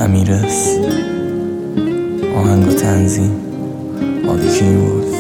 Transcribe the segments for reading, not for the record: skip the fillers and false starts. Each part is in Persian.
امیرس، آهنگ و تنظیم عادی کیورد.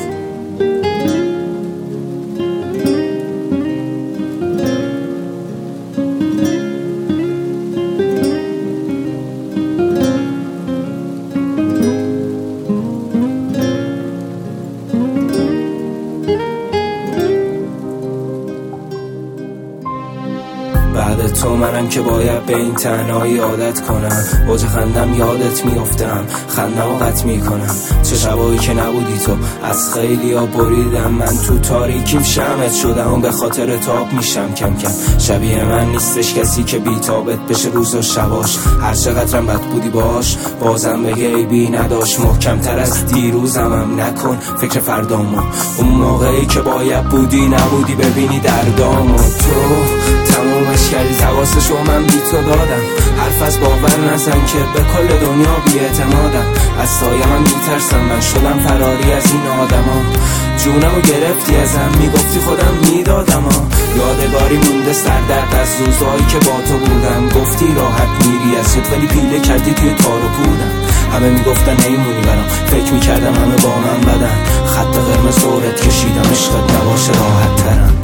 بعد تو منم که باید به این تنهایی عادت کنم. اوج خندم یادت میافتم، خندم و قطع میکنم. چه شبایی که نبودی تو از خیلی ها بریدم. من تو تاریکیم شمعت شدم و به خاطر تاب میشم کم کم. شبیه من نیستش کسی که بیتابت بشه روز و شباش. هر چقدرم بد بودی باش بازم بگه عیبی نداشت. محکمتر از دیروزمم نکن فکر فردامو. اون موقعی که باید بودی نبودی ببینی دردامو. تو تمومش کردی حواسشو من بی تو دادم. حرف از باور نزن که به کل دنیا بی اعتمادم. از سایه من میترسم، من شدم فراری از این آدما. جونمو گرفتی ازم، میگفتی خودم میدادم. یادگاری مونده سردرد از روزایی که با تو بودم. گفتی راحت میری از جد ولی پیله کردی توی تار و پودم. همه میگفتن نیمونی برام، فکر میکردم همه با من بدن. خط قرمز دورت کشیدم عشقت نباشه راحت ترم.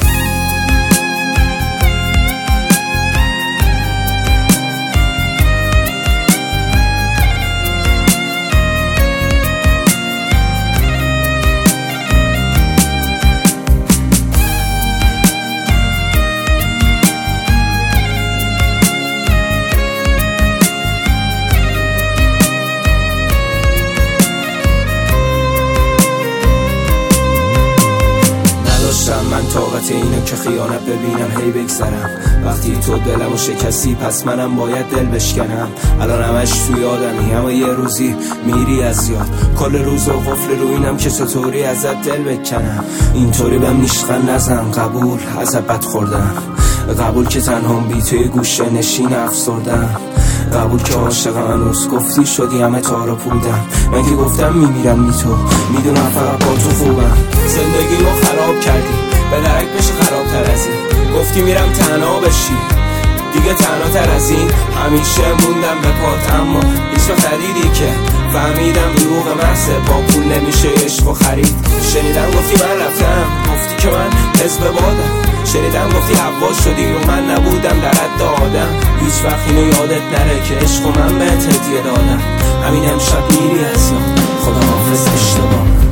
من طاقت اینو که خیانت ببینم هی بگذرم. وقتی تو دلمو شکستی پس منم باید دل بشکنم. الان همش تو یادمی اما یه روزی میری از یاد. کل روز و قفل رو اینم که چطوری ازت دل بکنم. اینطوری بهم نیشخن نزن، قبول ازت بد خوردم. قبول که تنها بی توی گوشه نشین افسردم. قبول که عاشق هنوز گفتی شدی همه تارو پودم. من که گفتم میمیرم بی تو، میدونم فقط با تو خوبم. زندگی رو خراب کردی به درک بشه خرابتر از این. گفتی میرم تنها بشی دیگه تنها تر از این. همیشه موندم به پات اما هیچ وقت ندیدی که فهمیدم دروغ محضه. با پول نمیشه عشق و خرید. شنیدم گفتی من رفتم، گفتی که من حزب بادم. شنیدم گفتی حوا شدی و من نبودم در حد آدم. هیچ وقت اینو یادت نره که عشق و من بهت هدیه دادم. همین امشب میری از یاد، خدا حافظ اشتباه.